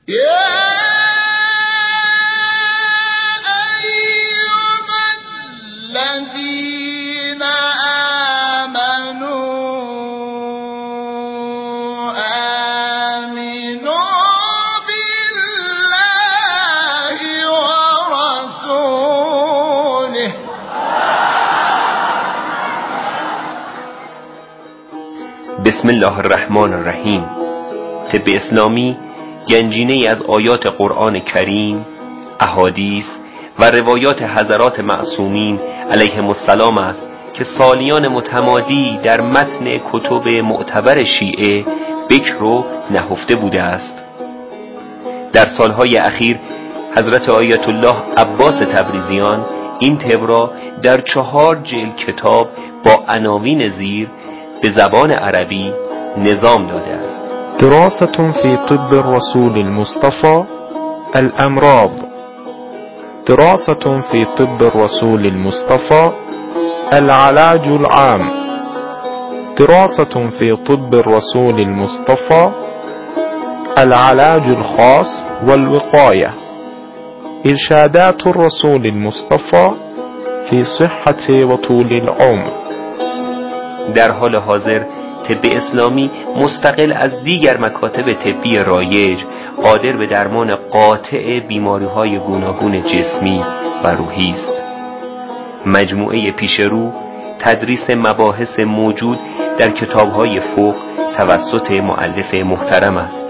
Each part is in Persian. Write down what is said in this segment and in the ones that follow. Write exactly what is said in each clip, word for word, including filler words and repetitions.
بسم الله الرحمن الرحیم. طب اسلامی گنجینه‌ای از آیات قرآن کریم، احادیث و روایات حضرات معصومین علیهم السلام است که سالیان متمادی در متن کتب معتبر شیعه بکر و نهفته بوده است. در سالهای اخیر حضرت آیت الله عباس تبریزیان این طب را در چهار جلد کتاب با عناوین زیر به زبان عربی نظام داده است. دراسة في طب الرسول المصطفى الأمراض. دراسة في طب الرسول المصطفى العلاج العام. دراسة في طب الرسول المصطفى العلاج الخاص والوقاية. إرشادات الرسول المصطفى في صحة وطول العمر. در حال حاضر طب اسلامی مستقل از دیگر مکاتب طبی رایج قادر به درمان قاطع بیماری‌های گوناگون جسمی و روحی است. مجموعه پیشرو تدریس مباحث موجود در کتاب‌های فقه توسط مؤلف محترم است.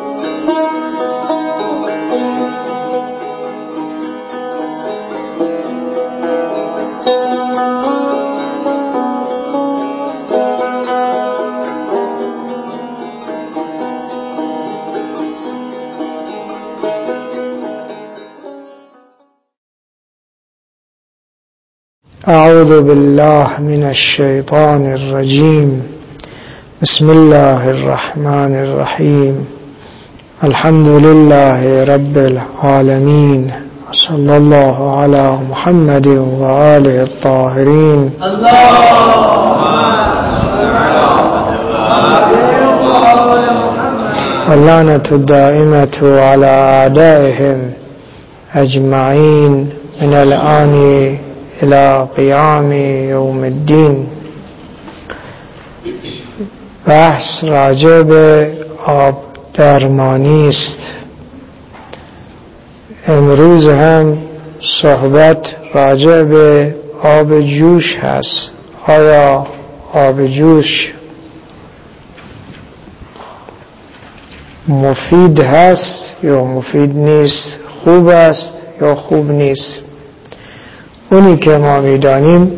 أعوذ بالله من الشيطان الرجيم. بسم الله الرحمن الرحيم. الحمد لله رب العالمين. صلى الله على محمد وآله الطاهرين. واللعنة الدائمة على أعدائهم أجمعين من الآن الى قیام یوم الدین. بحث راجع به آب درمانی است. امروز هم صحبت راجع به آب جوش هست. آیا آب جوش مفید هست یا مفید نیست؟ خوب است یا خوب نیست؟ اونی که ما میدانیم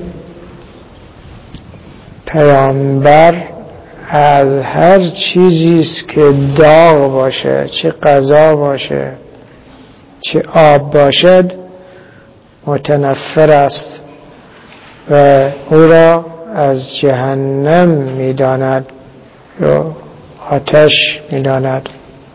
پیامبر از هر چیزی است که داغ باشه، چه غذا باشه چه آب باشد، متنفر است و او را از جهنم میداند یا آتش میداند.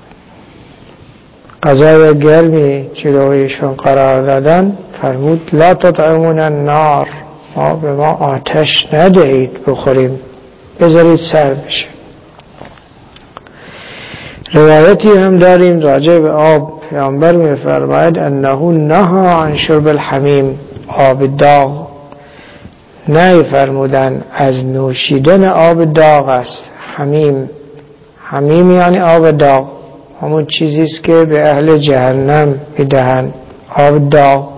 غذای گرمی جلویشون قرار دادن، فرمود لا تطعمون النار، ما به ما آتش ندهید بخوریم، بذارید سر بشه. روایتی هم داریم راجع به آب. پیامبر می‌فرماید انه نهی عن شرب الحمیم، آب داغ. نهی فرمودن از نوشیدن آب داغ است. حمیم، حمیم یعنی آب داغ، همون چیزی است که به اهل جهنم میدهند، آب داغ.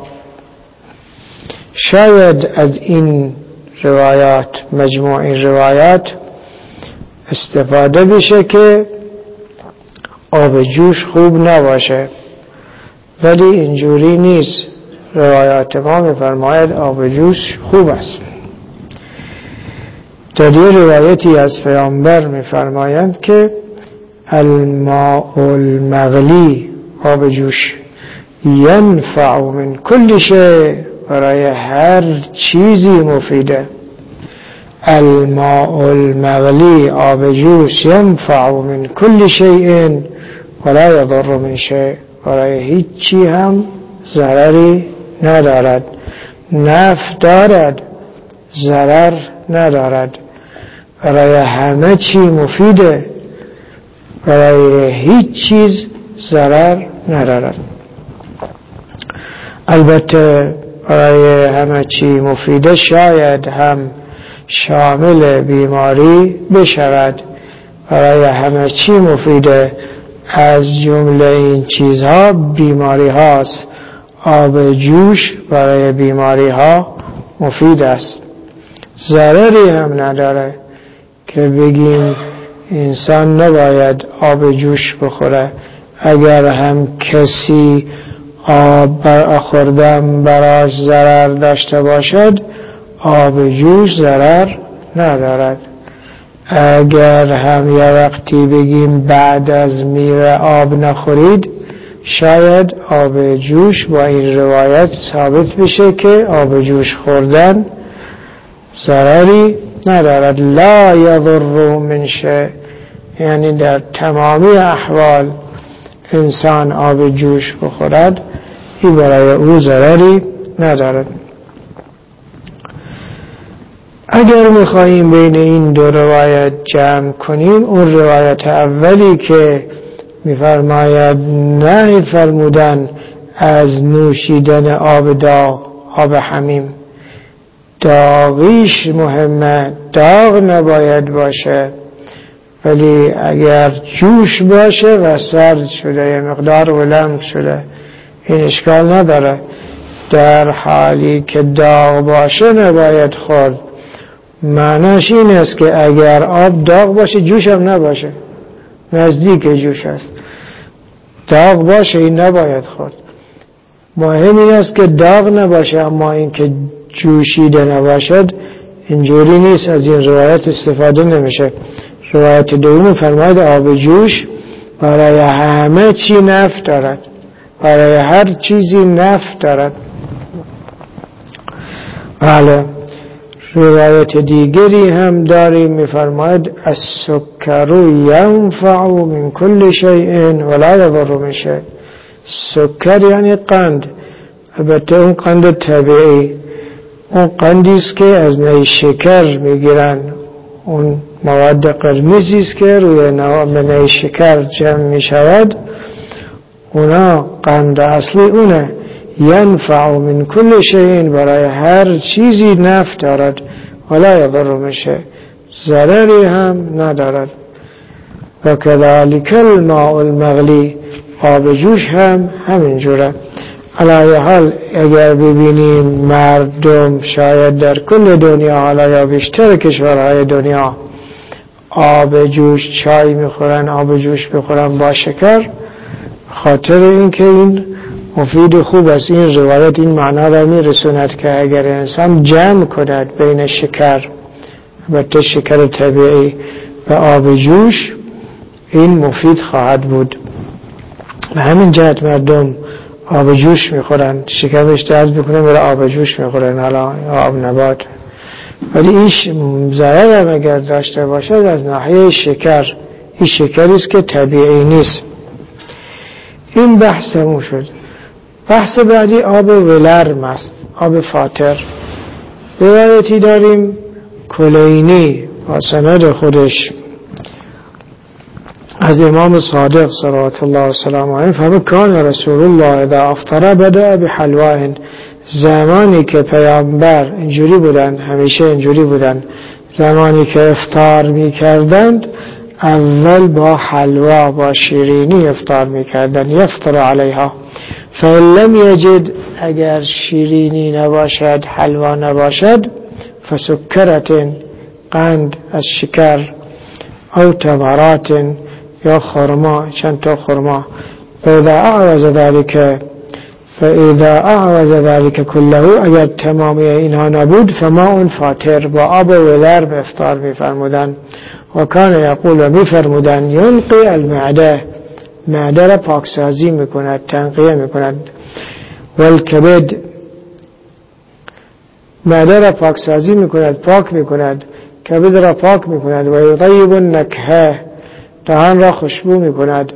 شاید از این روایات، مجموع این روایات استفاده بشه که آب جوش خوب نباشه، ولی اینجوری نیست. روایات ما میفرماید آب جوش خوب است. در یه روایتی از پیامبر میفرمایند که الماء المغلی، آب جوش، ینفع من کل شیء، برای هر چیزی مفیده. الماء المغلی، آب جوش، ینفع من کل شیء ولا یضر من شیء، برای هیچی هم ضرری ندارد، نفع دارد ضرر ندارد، برای همه چی مفیده، برای هیچ چیز ضرر ندارد. البته برای همه چی مفیده شاید هم شامل بیماری بشود. برای همه چی مفیده، از جمله این چیزها بیماری هاست. آب جوش برای بیماری ها مفید است، ضرری هم نداره که بگیم انسان نباید آب جوش بخوره. اگر هم کسی آب بر خوردن براش ضرر داشته باشد، آب جوش ضرر ندارد. اگر هم یه وقتی بگیم بعد از میوه آب نخورید، شاید آب جوش با این روایت ثابت بشه که آب جوش خوردن ضرری ندارد. لا یضر من شیء، یعنی در تمامی احوال انسان آب جوش بخورد، این برای او ضرری ندارد. اگر میخواییم بین این دو روایت جمع کنیم، اون روایت اولی که میفرماید نهی فرمودن از نوشیدن آب داغ، آب حمیم، داغیش مهمه، داغ نباید باشه، ولی اگر جوش باشه و سرد شده یه مقدار ولم شده این اشکال نداره. در حالی که داغ باشه نباید خورد. معناش این است که اگر آب داغ باشه جوش هم نباشه، نزدیک جوش است، داغ باشه این نباید خورد. مهم این است که داغ نباشه، اما این که جوشیده نباشد اینجوری نیست، از این روایت استفاده نمیشه. روایت دوم فرماید آب جوش برای همه چی نفع دارد، برای هر چیزی نفع دارد. بله، روایت دیگری هم داریم میفرماید السکر ینفع من کل شیء ولا یضر من شیء. سکر یعنی قند، البته اون قند طبیعی، اون قندی است که از نوع شکر میگیرن، اون مواد قرمزی است که روی نوع شکر جمع میشود، اونا قند اصلی اونه. ینفع من کل شیء، برای هر چیزی نفع دارد، ولا یضر من شیء، ضرری هم ندارد. و کذالک الماء المغلی، آب جوش هم همینجوره. علی حال اگر ببینیم مردم شاید در کل دنیا، حالا یا بیشتر کشورهای دنیا، آب جوش چای میخورن، آب جوش بخورن با شکر، خاطر این که این مفید خوب است. این روایت این معنا را میرسوند که اگر انسان جمع کند بین شکر و شکر طبیعی و آب جوش، این مفید خواهد بود. به همین جهت مردم آب جوش میخورن، شکمش درد میکنه میره آب جوش میخورن، حالا آب نبات. ولی این ضرر هم اگر داشته باشد از ناحیه شکر، این شکری است که طبیعی نیست. این بحثمون شد. بحث بعدی آب ولرم است، آب فاتر. روایتی داریم کلینی و سند خودش از امام صادق صلوات الله و سلامه علیه فرمود کان رسول الله اذا افطر بدأ بحلواه. زمانی که پیامبر اینجوری بودن، همیشه اینجوری بودن، زمانی که افطار می کردند اول با حلوا، با شیرینی افطار می کردند. یفطر علیها فإن لم یجد، اگر شیرینی نباشد، حلوا نباشد، فسکرت، قند از شکر، او تمرات، یا خرما، چند تا خرما. فاذا اعوز ذلك فاذا اعوز ذلك كله، اگر تمامی اینها نبود، فماء فاتر، با آب ولرم افطار می‌فرمودند. و کان یقول، می‌فرمودند ینقی المعده، معده را پاکسازی می‌کند، تنقیه می‌کند. والکبد، معده را پاکسازی می‌کند، پاک می‌کند. کبد را پاک می‌کند. و یطیب النکهه، دهان را خوشبو می‌کند،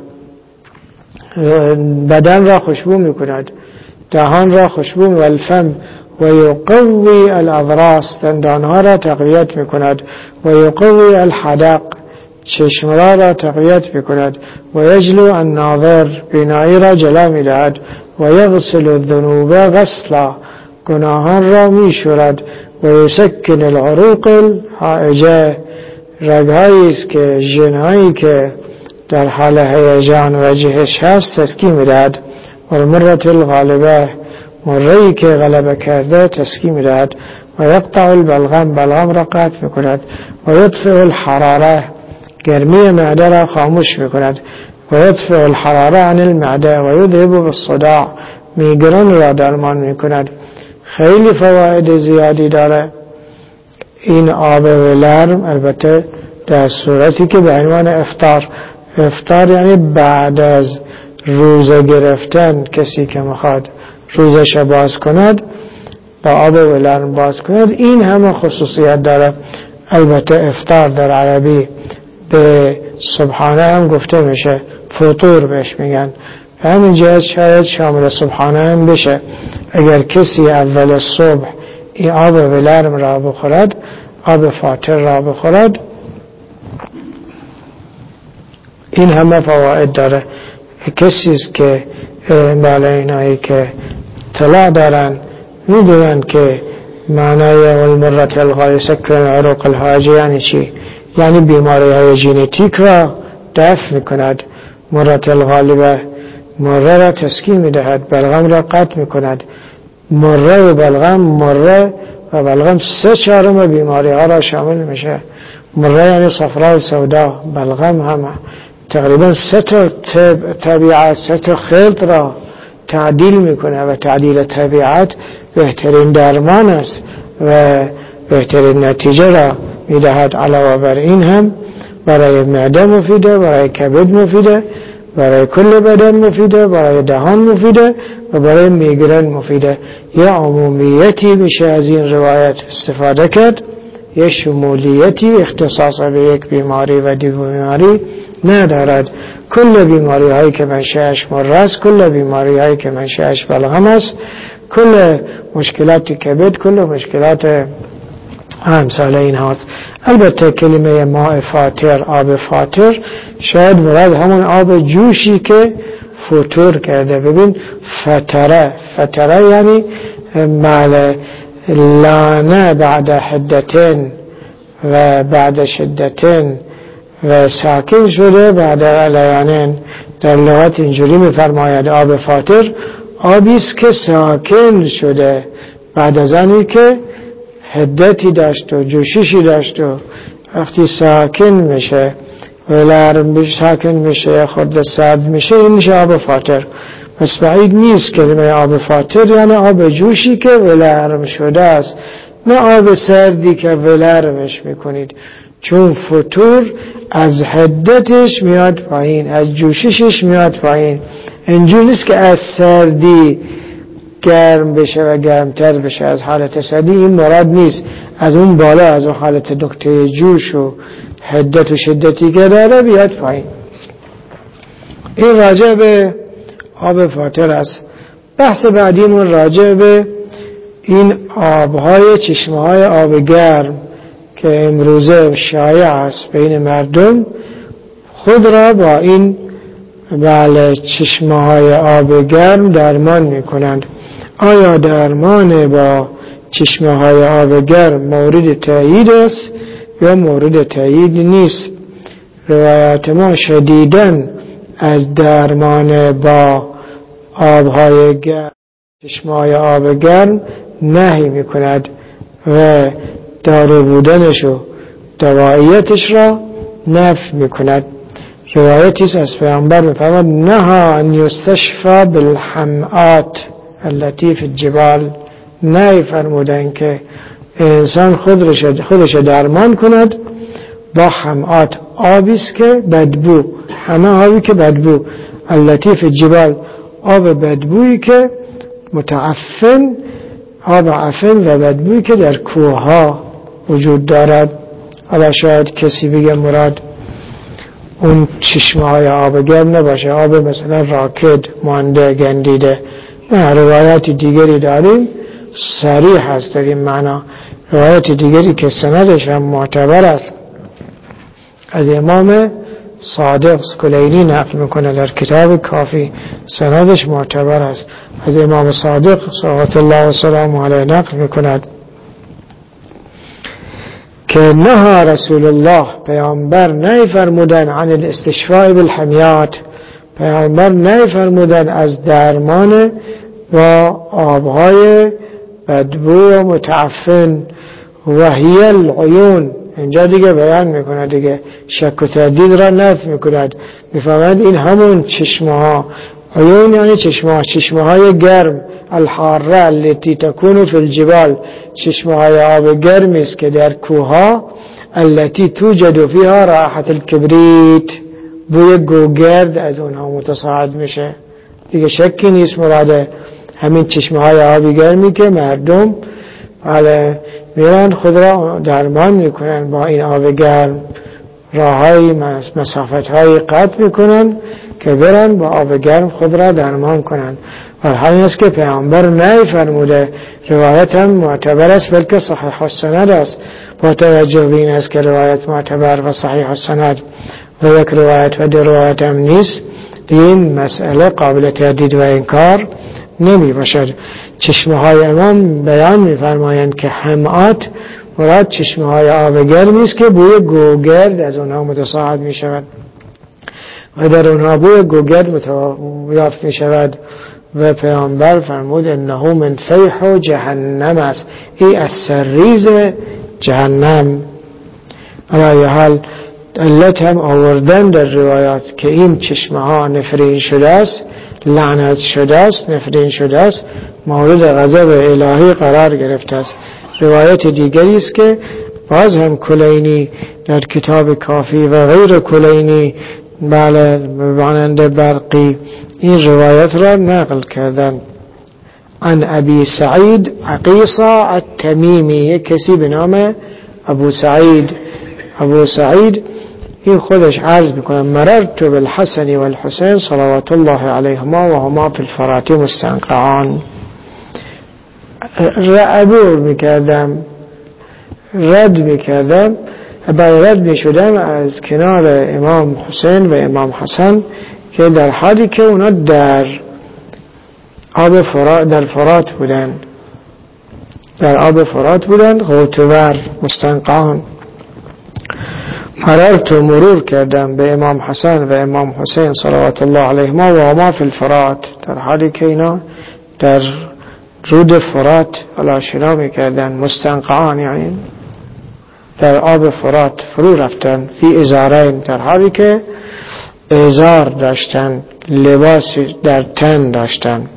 بدن را خوشبو می‌کند، دهان را خوشبو. و الفم و یقوی الاضراس، دندانها را تقویت می‌کند. و یقوی الحدق، چشم را را تقویت میکند و یجلو الناظر بینایی را جلا میدهد و یغسل الذنوب غسلا گناهان را میشورد و یسکن العروق الحائجه رگهایی است که ژنهایی که در حال هیجان و جهش هست تسکین میدهد و المرة الغالبه مرهی که غلبه کرده تسکین میدهد و یقطع البلغم بلغم را قطع میکند و یطفئ الحراره گرمی معده را خاموش میکند و یطفئ الحراره عن المعده و یذهب بالصداع میگرن را درمان میکند. خیلی فواید زیادی داره این آب ولرم، البته در صورتی که به عنوان افطار. افطار یعنی بعد از روزه گرفتن، کسی که میخواد روزش باز کند با آب ولرم باز کند، این همه خصوصیت داره. البته افطار در عربی به صبحانه هم گفته میشه، فطور بهش میگن، همین جهت شاید شامل صبحانه هم بشه. اگر کسی اول صبح این آب ولرم را بخورد، آب فاطر را بخورد، این همه فواید داره. کسی است که بالا اینایی که اطلاع دارن میدونن که معنای المرة الغالبه سکن العروق الحاجه یعنی چی؟ یعنی بیماری های ژنتیک را دفع میکند. مرة الغالبه مره را تسکین میدهد، بلغم را قطع میکند. مره و بلغم، مره و بلغم سه چهارم بیماری ها را شامل میشه. مره یعنی صفرا و سودا، بلغم هم تقریبا سه تا طبیعت، سه تا خلط را تعدیل میکنه و تعدیل طبیعت بهترین درمان است و بهترین نتیجه را میدهد. علاوه بر این هم برای معده مفیده، برای کبد مفیده، برای کل بدن مفیده، برای دهان مفیده و برای میگرن مفیده. یه عمومیتی میشه از این روایت استفاده کرد، یه شمولیتی اختصاص به یک بیماری و دیگر بیماری ندارد. کل بیماری هایی که منشأش مره است، کل بیماری هایی که منشأش بلغم است، کل مشکلات کبد، کل مشکلات امثال این هاست. البته کلمه ماء فاطر، آب فاطر، شاید مراد همون آب جوشی که فطور کرده. ببین فتره، فتره یعنی مال لانه بعد حدتين و بعد شدتين و ساکن شده بعد علیانین. در لغت اینجوری میفرماید آب فاطر آبیست که ساکن شده بعد از آنی که حدتی داشت و جوششی داشت و وقتی ساکن میشه و لرم ساکن میشه خورده سرد میشه، این میشه آب فاطر. پس بعید نیست کلمه آب فاطر یعنی آب جوشی که ولرم شده است، نه آب سردی که ولرمش میکنید، چون فطور از حدتش میاد پایین، از جوششش میاد پایین. اینجور نیست که از سردی گرم بشه و گرمتر بشه از حالت سردی، این مراد نیست. از اون بالا، از اون حالت نقطه جوش و حدت و شدتی که داره بیاد پایین. این راجع به آب فاطر است. بحث بعدیمون راجع به این آبهای چشمه‌های آب گرم که امروزه شایع است بین مردم، خود را با این بله چشمه‌های آب گرم درمان می‌کنند. آیا درمان با چشمه‌های آب گرم مورد تایید است یا مورد تایید نیست؟ روایات ما شدیداً از درمان با آبهای گرم، چشمه‌های آب گرم نهی می‌کند و دارو بودنش و دواییتش را نفی می‌کند. روایتی است از پیامبر می‌فرماید نهی ان یستشفی بالحمآت التي فی الجبال، نهی فرمودن که انسان خودش خودش درمان کند با حمآت، آبیست که بدبو، همه آبی که بدبو، التي فی الجبال، آب بدبویی که متعفن، آب عفن و بدبویی که در کوه‌ها وجود دارد. حالا شاید کسی بگه مراد اون چشمه‌های آب گرم نباشه، آب مثلا راکد مانده گندیده. نه، روایات دیگری داریم صریح هست در این معنا، روایات دیگری که سندش هم معتبر است از امام صادق کلینی نقل میکنه در کتاب کافی، سندش معتبر است. از امام صادق صلوات الله و سلامه علیه نقل میکند که نهى رسول الله، پیامبر نهی فرمودن عن الاستشفاء بالحمیات، پیامبر نهی فرمودن از درمان با آبهای بدبو و متعفن و هی العیون. اینجا دیگه بیان میکنه، دیگه شک و تردید را نفی میکند، میفهمند این همون چشمه ها. عیون یعنی چشمه ها، چشمه های گرم، الحاره التي تكون في الجبال، چشمه های آب گرمی است که در کوها، التي توجد فيها رائحة الكبريت، بوی گوگرد از اونها متصاعد میشه. دیگه شکی نیست مراده همین چشمه های آبی گرمی که مردم بله میرن خود را درمان میکنن با این آب گرم، راههای مسافت های قطع میکنن که برن با آب گرم خود را درمان کنن. و همین است که پیامبر نهی فرموده. روایت هم معتبر است بلکه صحیح السند است. با توجه به این است که روایت معتبر و صحیح السند و یک روایت و دو روایت هم نیست، این مسئله قابل تردید و انکار نمی باشد. چشمه های امام بیان می فرمایند که حمات مراد چشمه های آب گرمی است که بوی گوگرد از اونها متصاعد می شود و در اونها بوی گوگرد یافت می شود. و پیامبر فرمود انه من فیح جهنم است، ای از سرریز جهنم. علی حال علت هم آوردن در روایات که این چشمه ها نفرین شده است، لعنت شده است، نفرین شده است، مورد غضب الهی قرار گرفته است. روایت دیگری است که باز هم کلینی در کتاب کافی و غیر کلینی بله مانند برقی این روایت را نقل کردن. عن ابی سعید عقیصه التمیمی، یک کسی به نام ابو سعید ابو سعید این خودش عرض میکنه مررت بالحسن والحسین صلوات الله علیهما و هما فی الفرات مستنقعان. عبور میکردم، رد میکردم، برای رد میشدم از کنار امام حسین و امام حسن که در حالی که اونا در آب فرات در فرات بودن در آب فرات بودن غوطور مستنقعان. مررت و مرور کردم به امام حسن و امام حسین صلوات الله علیهما و هما فی الفرات، در حالی که اینا در رود فرات آشنا میکردن. مستنقعان یعنی در آب فرات فرو رفتن. فی ازارین، در حالی که ازار داشتن، لباس در تن داشتن.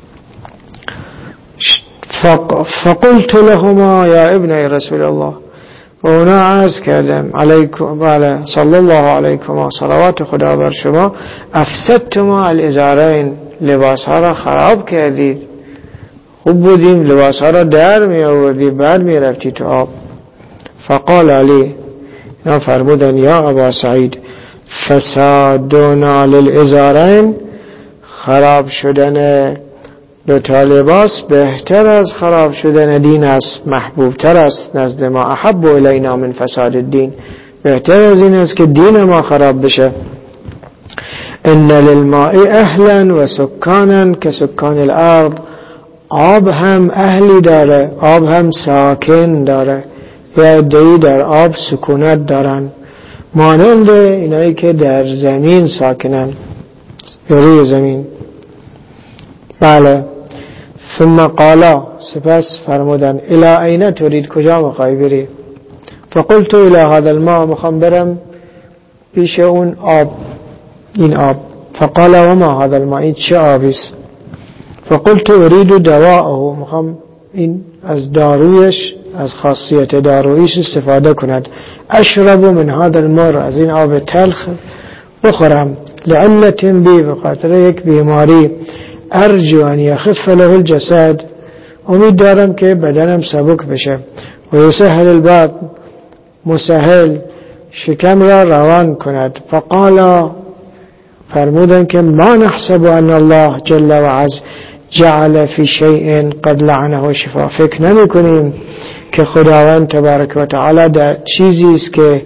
فقلت لهما یا ابن رسول الله، و اونا عرض کردم علیکم بله صلی الله علیکم و صلوات خدا بر شما، افسدتما الازارین، لباس ها را خراب کردید. خوب بودیم لباس ها را در می آوردی بعد می رفتی تو آب. فقال علی، اینا فرمودن یا ابا سعید فسادنا للازارین، خراب شدن دو تا لباس بهتر از خراب شدن دین است، محبوب تر است نزد ما. احب الینا من فساد الدین، بهتر از این است که دین ما خراب بشه. ان للماء اهلا و سکانا که سکان الارض، آب هم اهلی داره، آب هم ساکن داره، یا عده‌ای در آب سکونت دارن، مانند اینایی که در زمین ساکنن یا روی زمین. بله. ثم قالا، سپس فرمودن الی این ترید، کجا میخوای بری؟ فقلت الی هذا الماء، میخوام برم پیش اون آب، این آب. فقال و ما هذا الماء، این چه آبی است؟ فقلت اريد دواءه، میخوام این از دارویش، از خاصیت دارویش استفاده کند. اشرب من هذا المر، از این آب تلخ بخورم. لعلة بی، بخاطر یک بیماری. ارجو ان یخف له الجسد، امید دارم که بدنم سبک بشه. و یسهل الباب، مسهل شکم را روان کند. فقال، فرمودن که ما نحسب ان الله جل و عز جعل فی شیء قد لعنه شفا، فکر نمی کنیم که خداوند تبارک و تعالی در چیزی است که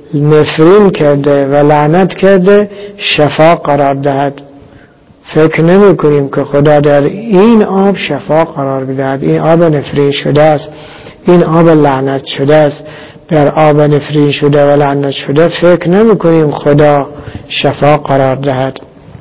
نفرین کرده و لعنت کرده شفا قرار دهد. فکر نمی کنیم که خدا در این آب شفا قرار بدهد. این آب نفرین شده است، این آب لعنت شده است. در آب نفرین شده و لعنت شده فکر نمی کنیم خدا شفا قرار دهد.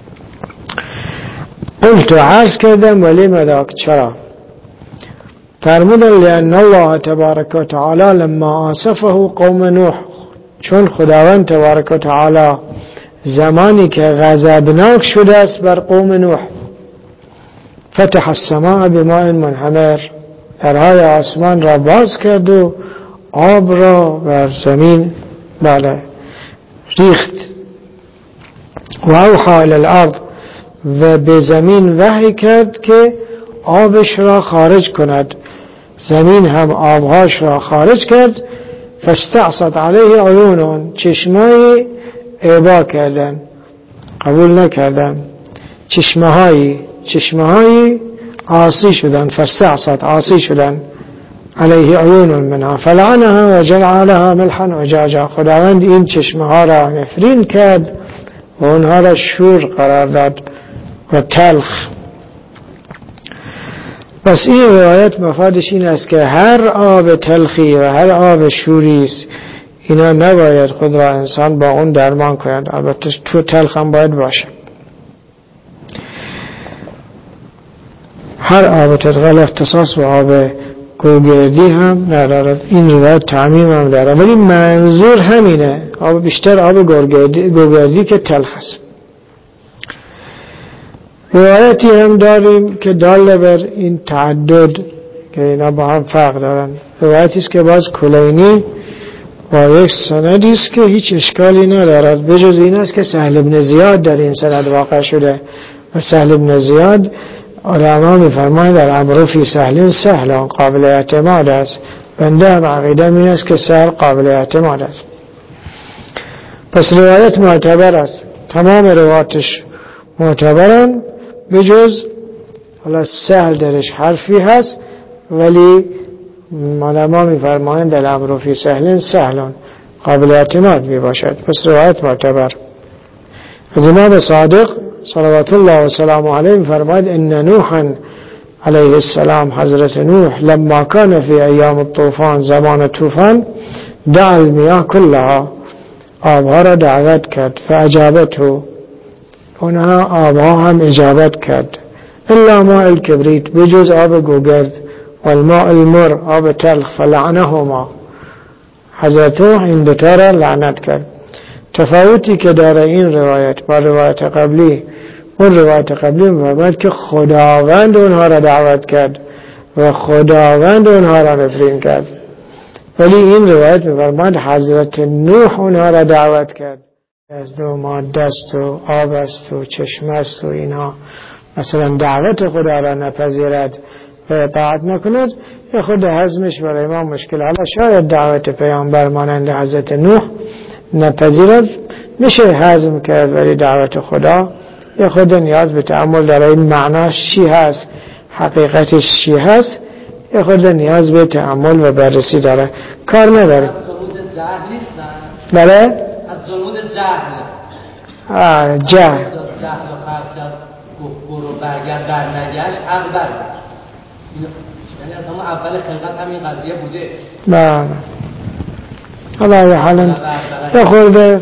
قلت عرض کردم ولی مداک چرا؟ فرمودن لأن الله تبارک و تعالی لما آصفه قوم نوح، چون خداوند تبارک و تعالی زمانی که غضبناک شده است بر قوم نوح، فتح السماء بماء منهمر، درهای آسمان را باز کرد و آب را بر زمین بله ریخت. و اوحی الی الارض، و به زمین وحی کرد که آبش را خارج کند. زمین هم آبهاش را خارج کرد. فاستعصت علیه عیونون، چشمای ابا کردن، قبول نکردن، چشمهایی چشمهایی عاصی شدن. فاستعصت، عاصی شدن. علیه عیون منها فلعنها و جعلها ملحا وجاجا، خداوند این چشمه ها را نفرین کرد و اونها را شور قرار داد و تلخ. پس این روایت مفادش این است که هر آب تلخی و هر آب شوری است، اینا نباید خود را انسان با اون درمان کند. البته تو تلخ هم باید باشه. هر آب تلخ اختصاص و آب گوگردی هم ندارد. این روایت تعمیم هم دارد، ولی منظور همینه، آب بیشتر آب گوگردی, گوگردی که تلخ است. روایتی هم داریم که دال بر این تعدد که اینا با هم فرق دارن. روایتی است که باز کلینی با یک سندی است که هیچ اشکالی ندارد، بجز این است که سهل بن زیاد در این سند واقع شده و سهل بن زیاد علما می‌فرمایند در امر فی سهل سهل قابل اعتماد است. بنده هم عقیده این است که سهل قابل اعتماد است. پس روایت معتبر است، تمام روایتش معتبرن بجز حالا سهل درش حرفی هست، ولی علما می‌فرمایند در امر فی سهل سهل قابل اعتماد میباشد. پس روایت معتبر. از امام صادق صلوات الله و سلام علیه فرماید ان نوحا علیه السلام، حضرت نوح لما کان فی ایام الطوفان، زمان طوفان، دعا المیاه کلها، آبها را دعوت کرد. فاجابته، اونها آبها هم اجابت کرد. الا ماء الکبریت، بجز آب گوگرد. والماء المر، آب تلخ. فلعنهما، حضرت نوح این دوتا را لعنت کرد. تفاوتی که داره این روایت با روایت قبلی، اون روایت قبلی می‌فرماید که خداوند اونها را دعوت کرد و خداوند اونها را نفرین کرد، ولی این روایت می‌فرماید حضرت نوح اونها را دعوت کرد. از دو ماده است و آب است و چشمه است و اینا، مثلا دعوت خدا را نپذیرد و اطاعت نکند، یا خود هضمش برای ما مشکل. حالا شاید دعوت پیامبر مانند حضرت نوح نپذیرد، میشه هضم کرد، ولی دعوت خدا یا خود نیاز به تأمل داره. این معناش چی هست، حقیقتش چی هست، یا خود نیاز به تأمل و بررسی داره. کار نداره. از جنود جهل نیستن؟ بله؟ از جنود جهل. آه جهل. جهل و خرف کرد، برو برگرد در نگشت، عقل برگشت. یعنی از همون اول خلقت همین قضیه بوده. بله. حالا یه حالا یه خورده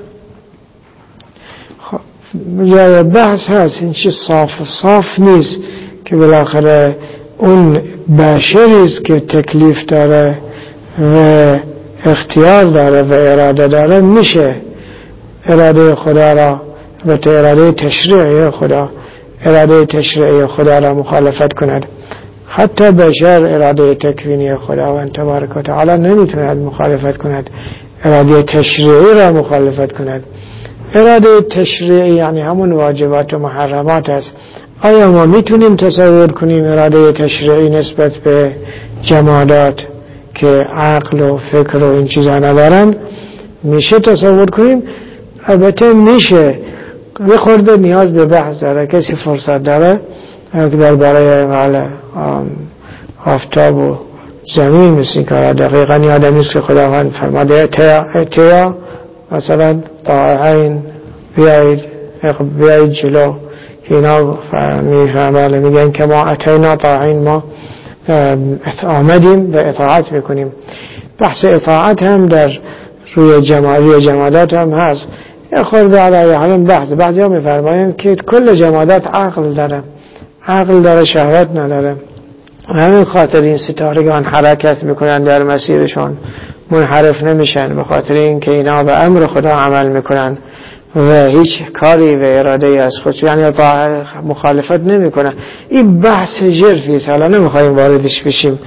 جای بحث هست، این چی صاف صاف نیست که بالاخره اون بشری است که تکلیف داره و اختیار داره و اراده داره، میشه اراده خدا را و اراده تشریعی خدا اراده تشریعی خدا را مخالفت کند. حتی بشر اراده تکوینی خداوند تبارک و تعالی نمیتوند مخالفت کند، اراده تشریعی را مخالفت کند. اراده تشریعی یعنی همون واجبات و محرمات است. آیا ما میتونیم تصور کنیم اراده تشریعی نسبت به جمادات که عقل و فکر و این چیزا ندارن؟ میشه تصور کنیم؟ البته میشه، یه خورده نیاز به بحث داره. کسی فرصت داره در برای آفتاب و زمین مثل که دقیقا یادم نیست که خداوند فرماده اتیا مثلا طاعین بیایید بیایید جلو، اینا میفهمن میگن که ما اتینا طاعین، ما آمدیم و اطاعت میکنیم. بحث اطاعت هم در روی جماعی جمادات هم هست. یه خورده علیه حالم بحث بعضی ها میفرمایند که کل جمادات عقل داره، عقل داره شهوت نداره، همین خاطر این ستارگان حرکت میکنن در مسیرشون، منحرف نمیشن، به خاطر این که اینا به امر خدا عمل میکنن و هیچ کاری و اراده ای از خود یعنی مخالفت نمیکنن. این بحث جرفی حالا نمیخوایم واردش بشیم.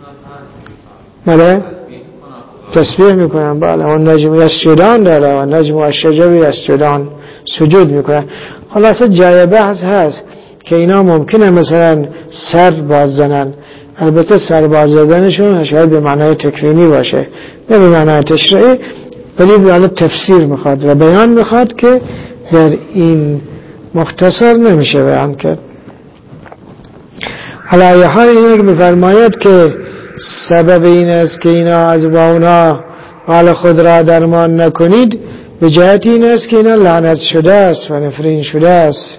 بله تسبیح میکنن، بله اون نجم یسجدان داره و نجم و الشجر یسجدان سجود میکنن. خلاصه جای بحث هست که اینا ممکنه مثلا سر باز زنن، البته سر باز زدنشون شاید به معنای تکوینی باشه نه به معنای تشریعی، ولی به تفسیر میخواد و بیان میخواد که در این مختصر نمیشه بیان کرد. علی حال اینه بفرماید که سبب این است که اینا از با اونا حال خود را درمان نکنید به جهت این است که اینا لعنت شده است و نفرین شده است.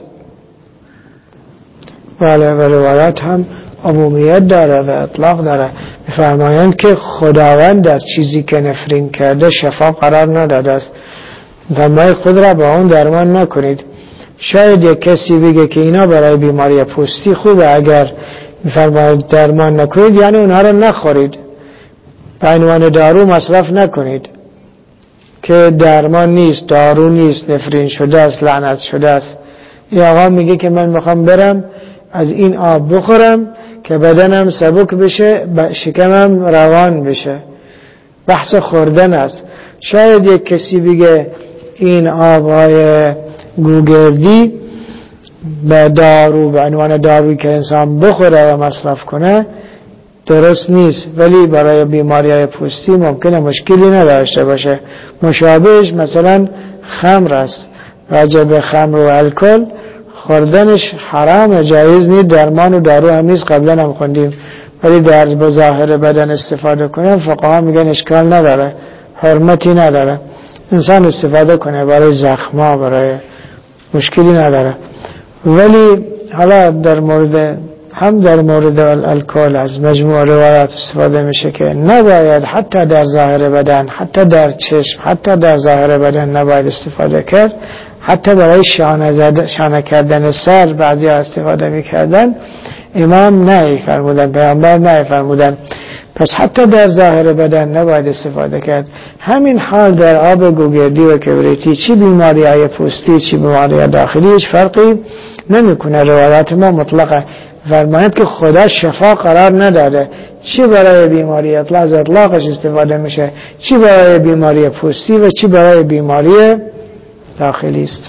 ولی و روایت هم عمومیت داره و اطلاق داره، میفرمایند که خداوند در چیزی که نفرین کرده شفا قرار نداده است و ما خود را با اون درمان نکنید. شاید یک کسی بگه که اینا برای بیماری پوستی خوبه، اگر میفرماید درمان نکنید یعنی اونها را نخورید، به عنوان دارو مصرف نکنید که درمان نیست، دارو نیست، نفرین شده است، لعنت شده است. یا آقا میگه که من میخوام برم از این آب بخورم که بدنم سبک بشه، شکمم روان بشه، بحث خوردن است. شاید یک کسی بگه این آبهای گوگردی به دارو به عنوان دارویی که انسان بخوره و مصرف کنه درست نیست، ولی برای بیماری‌های پوستی ممکنه مشکلی نداشته باشه. مشابهش مثلا خمر است، راجع به خمر و الکل خوردنش حرام، جایز نیست، درمان و دارو هم نیست، قبلا هم خوندیم، ولی در بظاهر بدن استفاده کنه فقها میگن اشکال نداره، حرمتی نداره، انسان استفاده کنه برای زخما، برای مشکلی نداره. ولی حالا در مورد هم در مورد الکل از مجموع روایات استفاده میشه که نباید حتی در ظاهر بدن، حتی در چشم، حتی در ظاهر بدن نباید استفاده کرد. حتی برای شانه, زد... شانه کردن سر بعضی ها استفاده میکردن، امام نه فرمودن، پیامبر نه فرمودن، پس حتی در ظاهر بدن نباید استفاده کرد. همین حال در آب گوگردی و کبریتی، چی بیماری های پوستی چی بیماری های داخلی هیچ فرقی نمیکنه. روایات ما مطلقه، فرماید که خدا شفا قرار نداده، چی برای بیماری اطلاق از اطلاقش استفاده میشه، چی برای بیماری پوستی و چی برای بیماری داخلی است.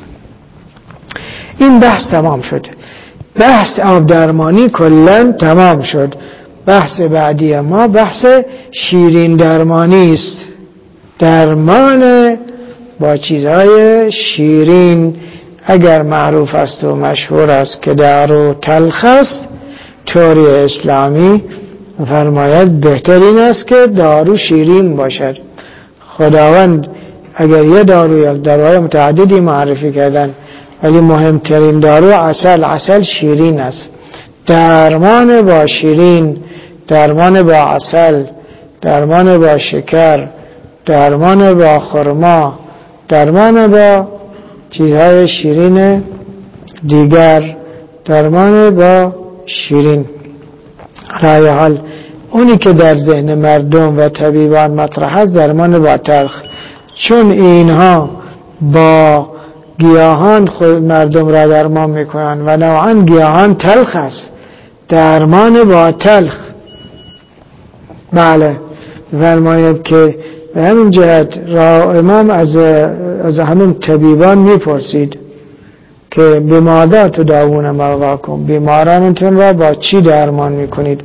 این بحث تمام شد، بحث آب درمانی کلن تمام شد. بحث بعدی ما بحث شیرین درمانی است، درمان با چیزهای شیرین. اگر معروف است و مشهور است که دارو تلخ است، طوری اسلامی فرماید بهترین است که دارو شیرین باشد. خداوند اگر یه دارو یا داروهای متعددی معرفی کردن، ولی مهمترین دارو عسل، عسل شیرین است. درمان با شیرین، درمان با عسل، درمان با شکر، درمان با خرما، درمان با چیزهای شیرین دیگر، درمان با شیرین. رای حال اونی که در ذهن مردم و طبیبان مطرح است درمان با تلخ، چون اینها با گیاهان خود مردم را درمان میکنن و نوعا گیاهان تلخ است، درمان با تلخ. بله فرماید که به همین جهت را امام از از همین طبیبان میپرسید که بماذا تداوون مرضاکم، بیمارانتون را با چی درمان میکنید؟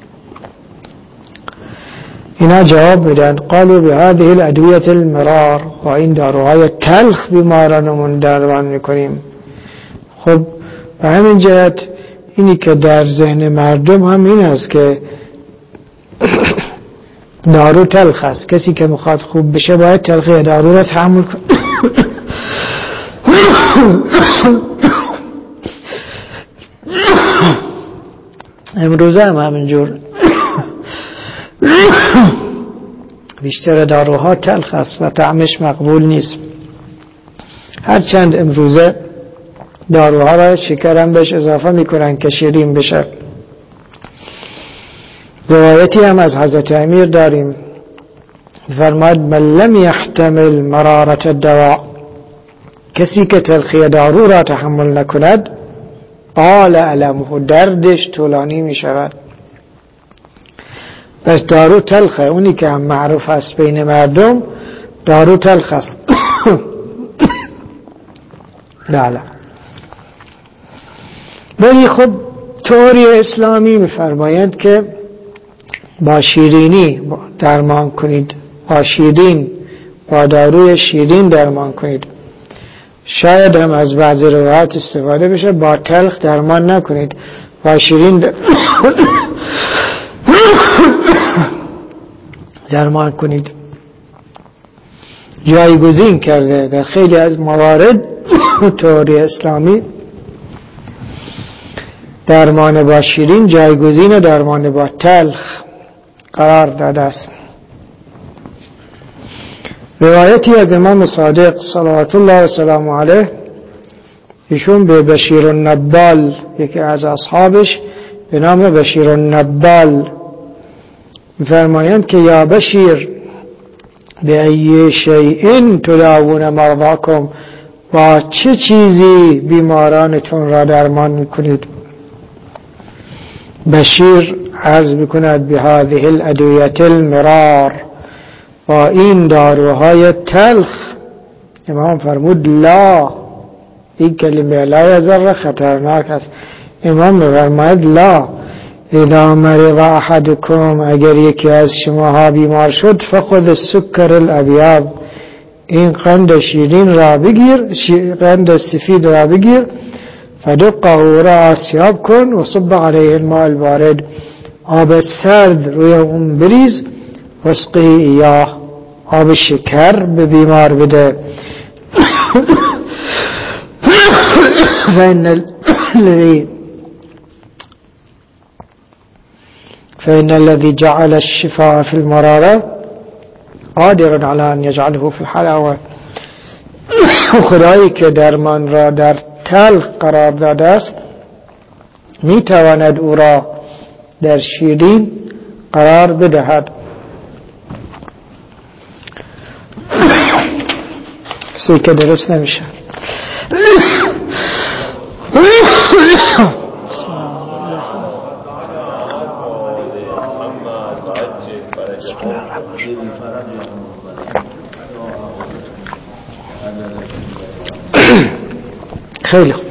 اینا جواب میدن قالوا بهذه الادویه المرار، با این داروهای تلخ بیمارانمون درمان میکنیم. خب به همین جهت اینی که در ذهن مردم هم این است که دارو تلخ است، کسی که میخواد خوب بشه باید تلخی دارو را تحمل کنه. امروزه هم همینجور بیشتر داروها تلخ است و طعمش مقبول نیست، هرچند امروزه داروها را شکرم بهش اضافه میکنن که شیرین بشه. روایتی هم از حضرت امیر داریم، فرماد من لم يحتمل مرارة الدواء، کسی که تلخی دارو را تحمل نکند قال علمه، دردش طولانی می شود. پس دارو تلخه، اونی که هم معروف است بین مردم دارو تلخ است. بله. ولی خب تئوری اسلامی می‌فرمایند که با شیرینی درمان کنید، با شیرین با داروی شیرین درمان کنید. شاید هم از بعضی روایات استفاده بشه با تلخ درمان نکنید، با شیرین درمان کنید. جایگزین کرده در خیلی از موارد تئوری اسلامی درمان با شیرین جایگزین درمان با تلخ قرار داده است. روایتی از امام صادق صلوات الله و سلام علیه، ایشون به بشیر النبال، یکی از اصحابش به نام بشیر النبال، می‌فرمایند که یا بشیر به ای شیء تداوون مرضاکم، با چه چیزی بیمارانتون را درمان میکنید؟ بشیر عرض میکند به هذه الادویه المرار، با این داروهای تلخ. امام فرمود لا، این کلمه لا یذر خطرناک است. امام فرمود لا، اذا مرض احدکم، اگر یکی از شماها بیمار شد، فخذ السکر الابیض، این قند شیرین را بگیر، قند سفید را بگیر، فدقه را آسیاب کن و صب علیه الماء البارد، آب سرد روی اون بریز، وسقه ایاه، آب شکر به بیمار بده. فإن الذي فإن الذي جعل الشفاء في المرارة قادر على أن يجعله في الحلاوة، خدایی که درمان را در تلخ قرار داده است می تواند او را در شیرین قرار بدهد. کسی که درست نمیشه. خیلی خوب.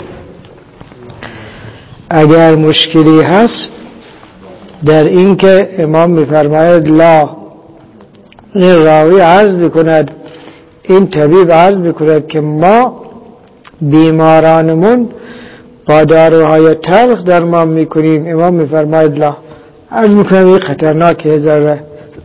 اگر مشکلی هست در این که امام میفرماید لا، این راوی عرض بکند، این طبیب عرض بکند که ما بیمارانمون با داروهای تلخ درمان میکنیم، امام میفرماید لا، عرض میکنم این خطرناکه ذره.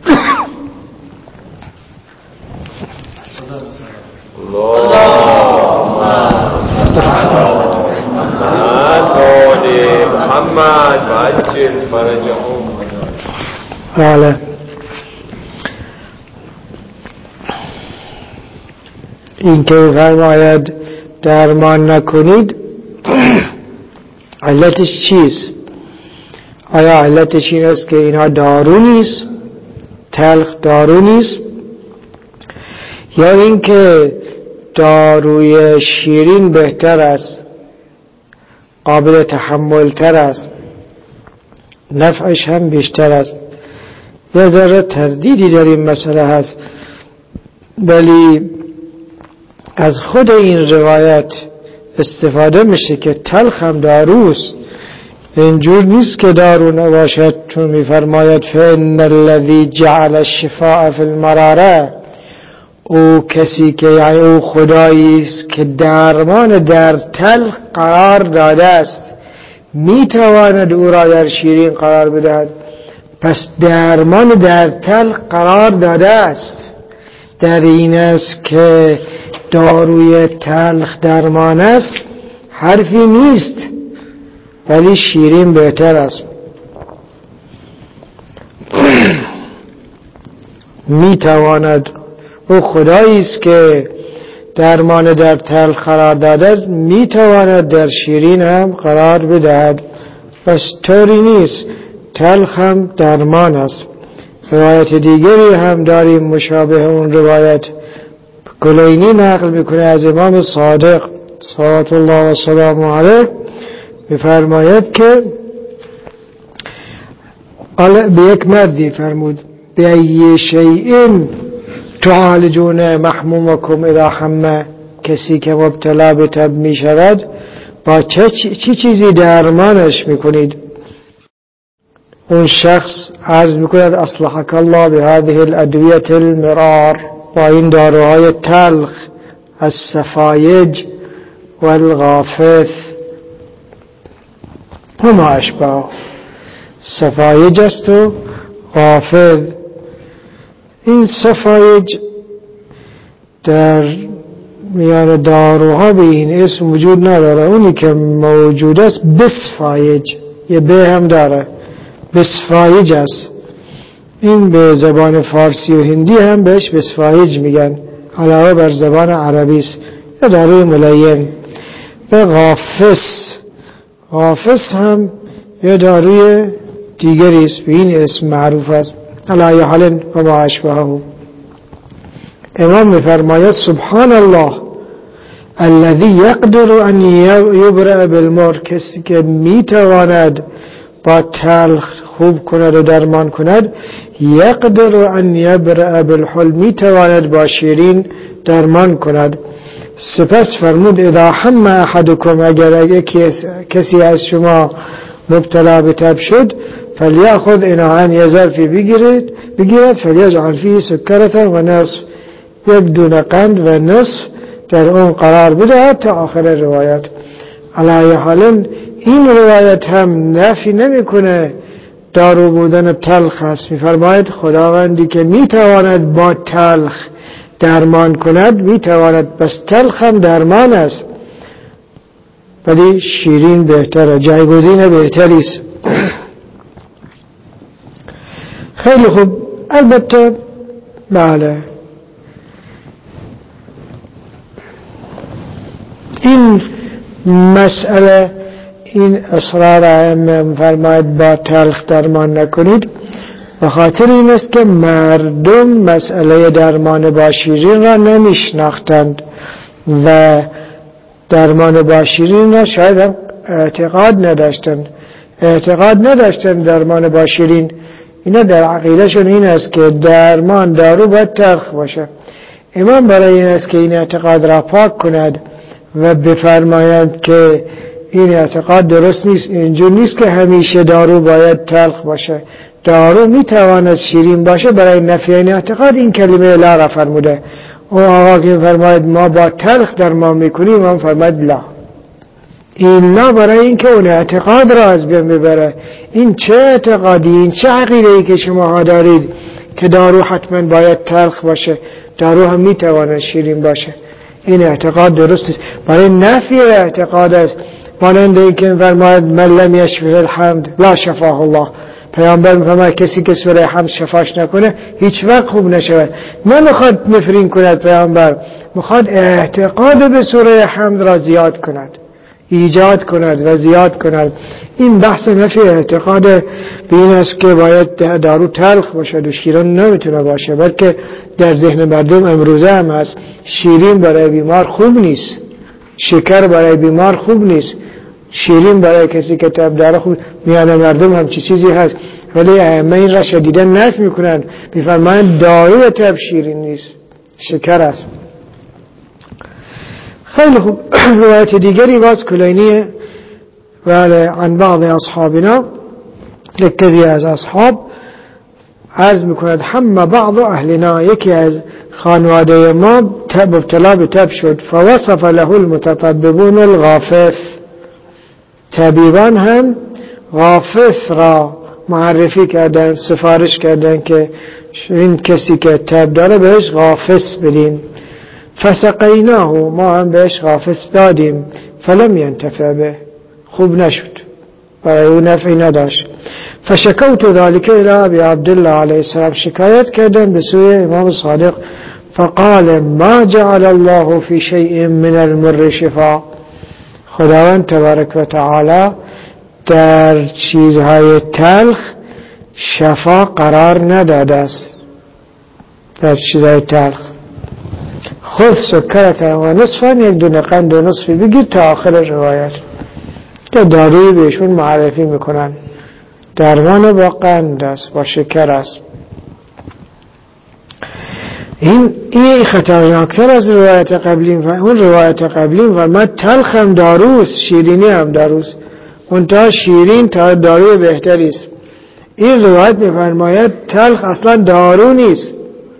محمد عجل فرجهم. بله. این که فرماید درمان نکنید علتش چیست؟ آیا علتش این است که اینا دارو نیست، تلخ دارو نیست، یا این که داروی شیرین بهتر است، قابل تحمل تر است، نفعش هم بیشتر است؟ یه ذره تردیدی در این مسئله هست، ولی از خود این روایت استفاده میشه که تلخ هم داروست. اینجور نیست که دارو نباشد، چون میفرماید فإن الذی جعل الشفاء فی المراره، او کسی که یعنی او خدایی است که درمان در تلخ قرار داده است، میتواند او را در شیرین قرار بدهد. پس درمان در تلخ قرار داده است. در این است که داروی تلخ درمان است حرفی نیست، ولی شیرین بهتر است. می تواند، او خدایی است که درمان در تلخ قرار داده است، می تواند در شیرین هم قرار بدهد. پس طوری نیست، تلخ هم درمان است. روایت دیگری هم داریم مشابه اون روایت، کلینی نقل میکنه از امام صادق صلوات الله و سلام علیه، میفرماید که به یک مردی فرمود به ای شیء تعالجون محمومکم اذا حمه، کسی که مبتلا به تب می شود با چه چی چیزی درمانش میکنید؟ اون شخص عرض میکند اصلحک الله به هذه الادویه المرار، با این داروهای تلخ، السفایج والغافث و ما اشباه. سفایج است و غافث. این سفایج در میان داروها به این اسم وجود نداره، اونی که موجود است بسفایج، یه به هم داره، بسفایج است. این به زبان فارسی و هندی هم بهش بسفایج میگن، علاوه بر زبان عربی است. یا داروی ملین. به غافث، غافث هم یه داروی دیگری است، به این اسم معروف است. علی حال و ما اشبهه. امام میفرماید سبحان الله الذي يقدر ان يبرئ بالمر، کسی که میتواند با تلخ خوب کند و درمان کند، یقدر ان یبرئ بالحل، میتواند با شیرین درمان کند. سپس فرمود اذا حم احدکم، اگر کسی از شما مبتلا به تب شد، فلیأخذ اناء، یه ظرفی بگیرید بگیرد فلیجعل فیه سکرة و نصف، یک دونه قند و نصف در اون قرار بدهد تا آخر روایت. علی حال این روایت هم نفی نمیکنه دارو بودن تلخ است. میفرماید خداوندی که میتواند با تلخ درمان کند میتواند، بس تلخ هم درمان است، ولی شیرین بهتره، جایگزین بهتری است. خیلی خوب. البته بله این مسئله، این اصرار ائمه فرماید با تلخ درمان نکنید، به خاطر این است که مردم مسئله درمان با شیرین را نمیشناختند و درمان با شیرین را شاید هم اعتقاد نداشتند اعتقاد نداشتند درمان با شیرین. اینا در عقیدهشون این است که درمان دارو باید تلخ باشه. امام برای این است که این اعتقاد را پاک کند و بفرمایند که این اعتقاد درست نیست، اینجور نیست که همیشه دارو باید تلخ باشه، دارو میتواند شیرین باشه. برای نفی این اعتقاد این کلمه لا را فرموده. اون آقا که فرماید ما با تلخ درمان میکنیم، من فرماید لا. این لا برای این که اون اعتقاد را از بین ببره. این چه اعتقادی، این چه عقیده‌ای که شما ها دارید که دارو حتما باید تلخ باشه، دارو هم میتواند شیرین باشه؟ این اعتقاد درست است. برای نفی اعتقاد است. مانند این که فرماید من لم یشفه الحمد لا شفاه الله، پیامبر میفرماید کسی که سوره حمد شفاش نکنه هیچ وقت خوب نشود. نمیخواد نفرین کند پیامبر، میخواد اعتقاد به سوره حمد را زیاد کند، ایجاد کند و زیاد کند. این بحث نفی اعتقاد به این است که باید دارو تلخ باشد و شیرین نمیتونه باشه، بلکه در ذهن مردم امروزه هم هست شیرین برای بیمار خوب نیست، شکر برای بیمار خوب نیست، شیرین برای کسی که تب داره خوب. میان مردم هم چی چیزی هست، ولی ائمه این را شدیدا نفی میکنن، میفرمایند داروی تب شیرین نیست، شکر است. خیلی خوب. روایت دیگری باز کلینی ولی عن بعض اصحابنا، لکزی از اصحاب عرض میکند هم بعض اهلنا، یکی از خانواده ما مبتلا به تب شد، فوصف له المتطببون الغافث، طبیبان هم غافث را معرفی کردن، سفارش کردن که این کسی که تب داره بهش غافص بدین. فسقیناه، ما هم بهش غافص دادیم. فلم ینتفع به، خوب نشد، برای او نفعی نداشت. فشکوت ذلك الى ابی عبدالله علیه السلام، شکایت کردن به سوی امام صادق. فقال ما جعل الله في شيء من المر شفاء، خداوند تبارک و تعالی در چیزهای تلخ شفا قرار نداده است. در چیزهای تلخ خود سکرت و نصفا، یک دونه قند و نصفی بگید تا آخر روایت که داروی بهشون معرفی میکنن. درمان با قند است، با شکر است. این این خطرناکتر از روایت قبلی و اون روایت قبلی و ما تلخ هم داروست، شیرینی هم داروست. اون تا شیرین تا داروی بهتری است. این روایت میفرماید تلخ اصلا دارو نیست.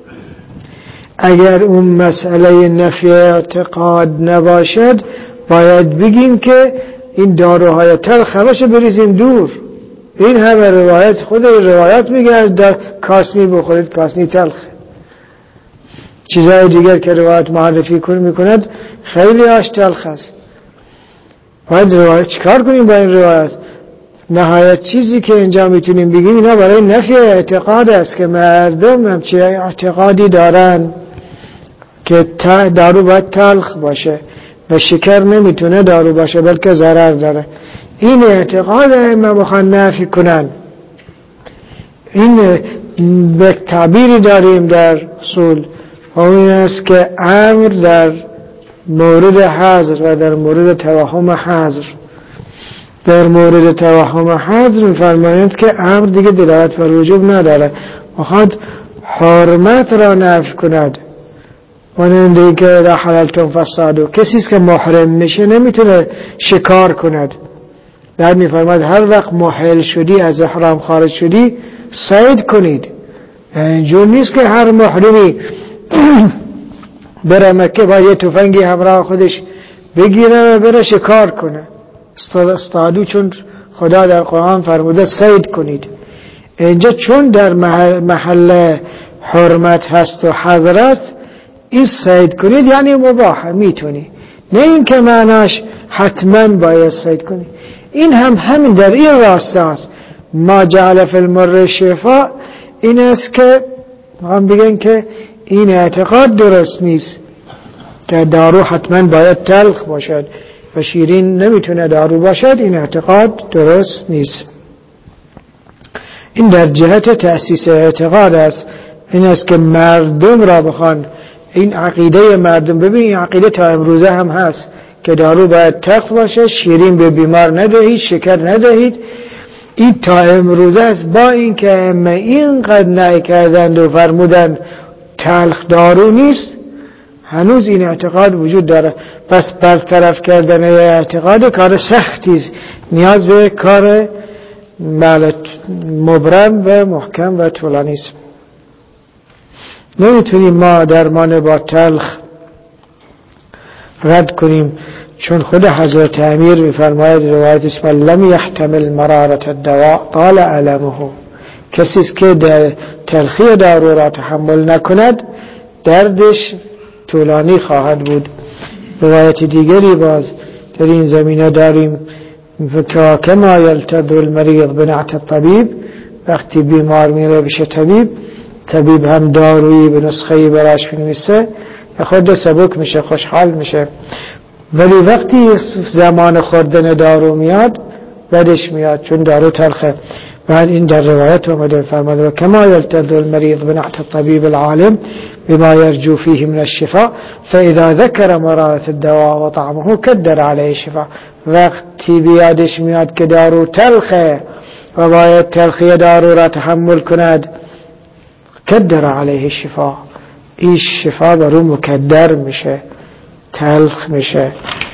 اگر اون مسئله نفی اعتقاد نباشد باید بگیم که این داروهای تلخ همشه بریزیم دور. این همه روایت، خود روایت میگه از در کاسنی بخورید، کاسنی تلخ. چیزهای دیگر که روایت معرفی میکند خیلی آش تلخ است. باید روایت چیکار کنیم با این روایت؟ نهایت چیزی که اینجا میتونیم بگیم اینا برای نفی اعتقاد است که مردم همچی اعتقادی دارن که دارو باید تلخ باشه و شکر نمیتونه دارو باشه بلکه ضرر داره. این اعتقاد ائمه بخوان نفی کنن. این به تعبیری داریم در اصول و این است که امر در مورد حظر و در مورد توهم حظر. در مورد توهم حظر می‌فرمایند که امر دیگه دلالت بر وجوب نداره، میخواد حرمت را نفی کند. مانند که اذا حللتم فاصطادوا، کسی که محرم میشه نمیتونه شکار کند. در میفرماید هر وقت محل شدی، از احرام خارج شدی، صید کنید. اینجور نیست که هر محرمی بره مکه با یه تفنگی همراه خودش بگیره و بره شکار کنه. اصطادوا چون خدا در قرآن فرموده صید کنید. اینجا چون در محل, محل حرمت هست و حظر است، این صید کنید یعنی مباح، میتونی، نه این که معناش حتما باید صید کنی. این هم همین در این راسته است. ما جعل فی المر شفاء، این است که هم بگن که این اعتقاد درست نیست که دارو حتما باید تلخ باشد و شیرین نمیتونه دارو باشد. این اعتقاد درست نیست. این در جهت تأسیس اعتقاد است. این است که مردم را بخوان این عقیده مردم، ببین این عقیده تا امروزه هم هست که دارو باید تلخ باشه، شیرین به بیمار ندهید، شکر ندهید. این تا امروزه است، با این که ائمه اینقدر نهی کردند و فرمودند تلخ دارو نیست، هنوز این اعتقاد وجود داره. پس برطرف کردن اعتقاد کار سختی است، نیاز به کار مبرم و محکم و طولانی است. نمیتونیم ما درمان با تلخ رد کنیم، چون خود حضرت امیر میفرماید روایت اسم لم یحتمل مرارت الدواء طال علمه، کسی که در تلخی دارو را تحمل نکند دردش طولانی خواهد بود. روایت دیگری باز در این زمینه داریم که کما یلتذ المریض بنعت الطبیب، وقتی بیمار میره بشه طبیب، طبیب هم دارویی به نسخه‌ای براش می‌نویسه، خود سبک میشه، خوشحال میشه. ولی وقتی زمان خوردن دارو میاد بدش میاد، چون دارو تلخه. بعد این در روایت اومده فرموده کما یلتذ المریض بنعت الطبیب العالم بما یرجو فیه من الشفاء فاذا ذکر مرارة الدواء وطعمه کدر علیه الشفاء. وقتی بیادش میاد که دارو تلخه و باید تلخی دارو را تحمل کند، کدر علیه الشفاء، این شفا برو مکدر میشه، تلخ میشه.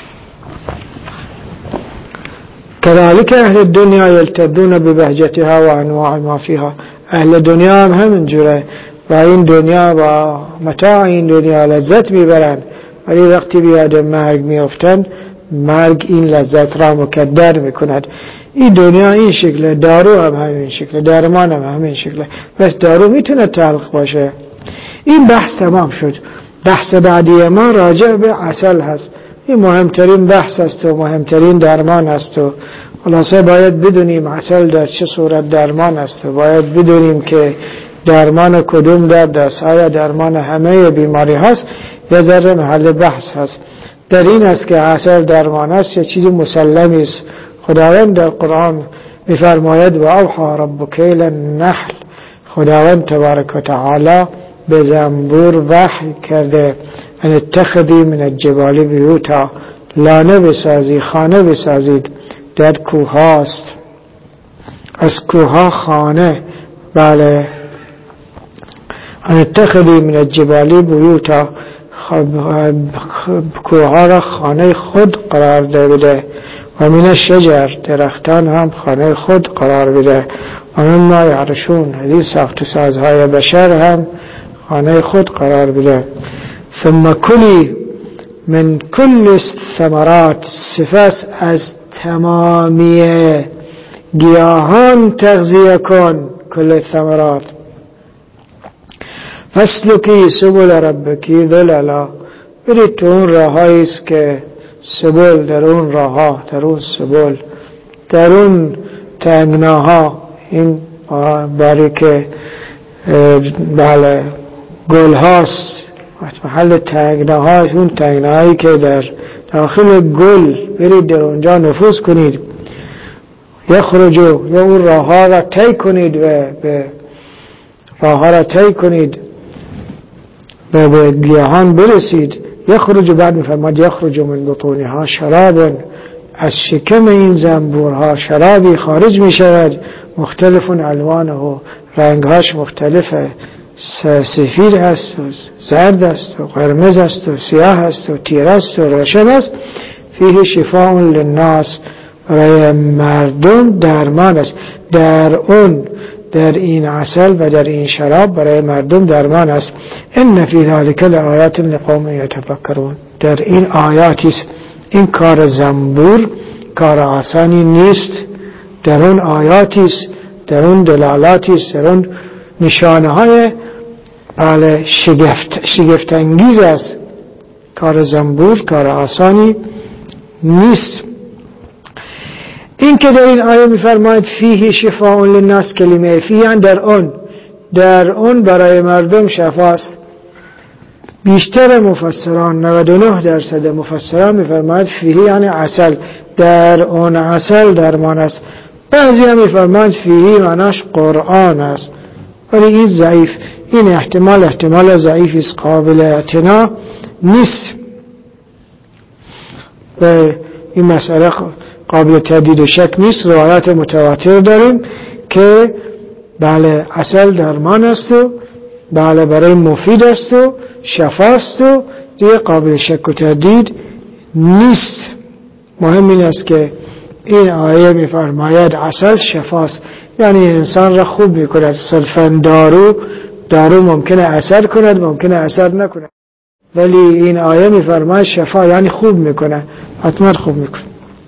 كذلك اهل الدنيا يلتذون ببهجتها وانواع ما فيها. اهل دنیا هم همین جوره، و این دنیا و متاع این دنیا لذت میبرن، ولی وقتی بیاد مرگ میافتن، مرگ این لذت را مکدر میکند. این دنیا این شکله، دارو هم همین شکله، درمان هم همین شکله. بس دارو میتونه تلخ باشه. این بحث تمام شد. بحث بعدی ما راجع به عسل هست. این مهمترین بحث است و مهمترین درمان است و خلاصه باید بدونیم عسل در چه صورت درمان است و باید بدونیم که درمان کدوم درد است. آیا درمان همه بیماری هست یا ذره محل بحث هست. در این است که عسل درمان است یا چیزی مسلمی است. خداوند در قرآن می‌فرماید و اوحی ربک الی النحل، خداوند تبارک و تعالی به زنبور وحی کرده ان اتخذی من الجبال بیوتا، لانه بسازی، خانه بسازید. در کوه هاست، از کوه ها خانه. بله ان اتخذی من الجبال بیوتا، کوه ها را خانه خود قرار بده. و من الشجر، درختان هم خانه خود قرار بده. و مما یعرشون، حدیث ساخت و سازهای بشر هم خانه خود قرار بده. ثم کلی من کل الثمرات، سپس از تمامی گیاهان تغذیه کن. کل الثمرات. فسلکی سبل ربکی ذللا، برید تو اون راهایی است که سبل، در اون راهها، در اون سبل، در اون تنگناها، این باری که بله گل هاست، محل تنگناها، اون تنگناهایی که در داخل گل، برید در اونجا نفوذ کنید. یخرجو، یا اون راهها را طی کنید و به راهها را طی کنید و به گیاهان برسید. یخرج، بعد میفرماد یخرج من بطونها شراب، از شکم این زنبورها شرابی خارج می شود. مختلف الوانه، رنگهاش مختلفه، سفید است و زرد است و قرمز است و سیاه است و تیره است و روشن است. فیه شفاء للناس، برای مردم درمان است. در اون، در این عسل و در این شراب برای مردم درمان است. ان فی ذلک لآیات لقوم یتفکرون، در این آیاتی است. این کار زنبور کار آسانی نیست. در اون آیاتی است، در اون دلالاتی است، در اون نشانه های بله شگفت شگفت انگیز است. کار زنبور کار آسانی نیست. این که در این آیه میفرماید فیه شفاء للناس، کلمه فیه در اون، در اون برای مردم شفاست. بیشتر مفسران، نود و نه درصد مفسران میفرماید فیه یعنی عسل، در اون عسل درمان است. بعضی هم میفرماید فیه معناش قرآن است، ولی این ضعیف، این احتمال احتمال ضعیفی است، قابل اعتنا نیست. و این مسئله قابل تردید و شک نیست. روایات متواتر داریم که بله عسل درمان است و بله برای مفید است و شفاست و دیگه قابل شک و تردید نیست. مهم این است که این آیه میفرماید عسل شفاست، یعنی انسان را خوب میکند. صرفاً دارو دارو ممکنه اثر کند، ممکنه اثر نکند، ولی این آیه میفرماید شفا یعنی خوب میکنه، حتما خوب میکنه.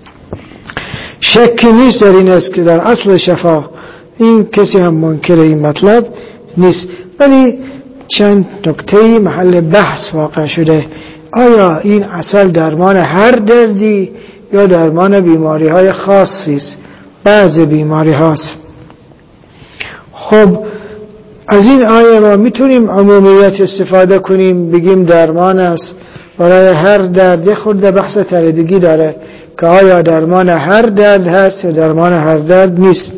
شکی نیست در این است که در اصل شفا، این کسی هم منکر این مطلب نیست، ولی چند نکته محل بحث واقع شده. آیا این عسل درمان هر دردی یا درمان بیماری های خاصی است؟ بعض بیماری هاست. خب از این آیه ما میتونیم عمومیت استفاده کنیم، بگیم درمان است برای هر درد. یه خورده بحث تردیدی داره که آیا درمان هر درد هست یا درمان هر درد نیست.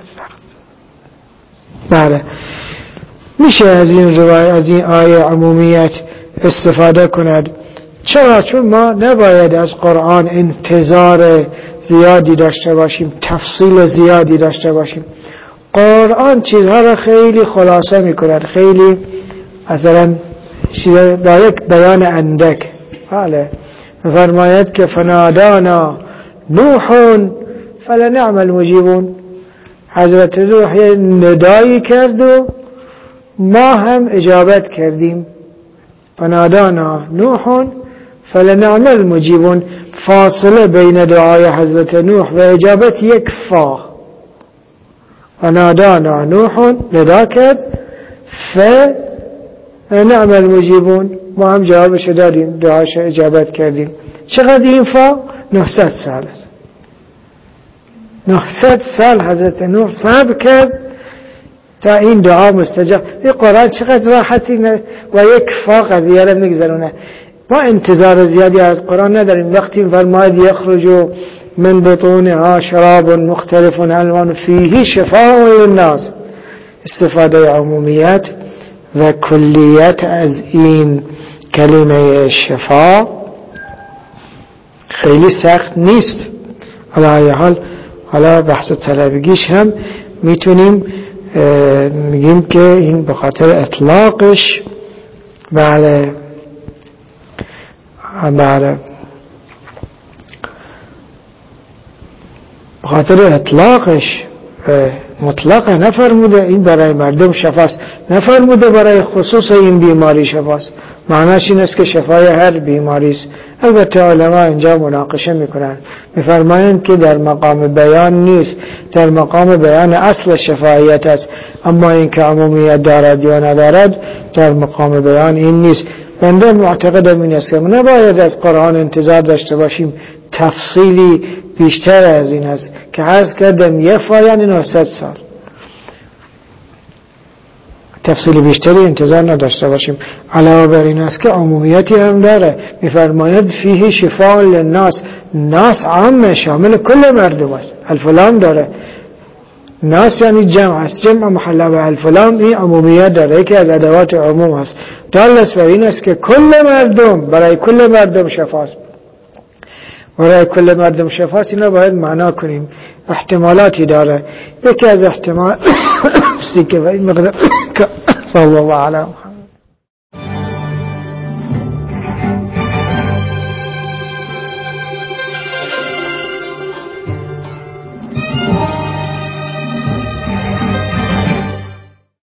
بله میشه از این روایت، از این آیه عمومیت استفاده کند. چرا؟ چون ما نباید از قرآن انتظار زیادی داشته باشیم، تفصیل زیادی داشته باشیم. قرآن چیزها را خیلی خلاصه میکند، خیلی مثلا با یک بیان اندک. بله فرماید که فنادانا نوح فلنعم المجیبون، حضرت نوح ندایی کرد و ما هم اجابت کردیم. فنادانا نوح فلنعم المجیبون، فاصله بین دعای حضرت نوح و اجابت یک فا و نادانا نوح ندا کرد ف نعم المجیبون ما هم جوابش دادیم دعاش اجابت کردیم. چقدر این فا؟ نهصد سال است. نهصد سال حضرت نوح صبر کرد تا این دعا مستجاب. این قرآن چقدر راحتی و یک فا قضیه را میگذرونه. ما انتظار زیادی از قرآن نداریم. وقتی فرماید یخرج من بطونها شراب مختلف الوان فیه شفاء للناس، استفاده عمومیت و کلیت از این کلمه شفا خیلی سخت نیست. علی حال حالا بحث طلبگیش هم میتونیم میگیم که این به خاطر اطلاقش بله بله به خاطر اطلاقش مطلق نفرموده این برای مردم شفاست، نفرموده برای خصوص این بیماری شفاست. معناش این است که شفای هر بیماری است. البته علما اینجا مناقشه میکنن، میفرمایند که در مقام بیان نیست، در مقام بیان اصل شفایت است، اما این که عمومیت دارد یا ندارد در مقام بیان این نیست. بنده معتقدم این است که نباید از قرآن انتظار داشته باشیم تفصیلی بیشتر از این است که عرض کردم یه فا یعنی نهصد سال، تفصیل بیشتری انتظار نداشته باشیم. علاوه بر این است که عمومیتی هم داره، میفرماید فیه شفاء للناس، ناس عام شامل کل مردم است. الفلام داره، ناس یعنی جمع است، جمع محله به الفلام، این عمومیت داره، یکی از ادوات عموم است. دالس بر این است که کل مردم، برای کل مردم شفاست، برای کل مردم شفاست. اینا باید معنا کنیم. احتمالاتی داره. یکی از احتمال سی که این مقدار صلی الله علیه و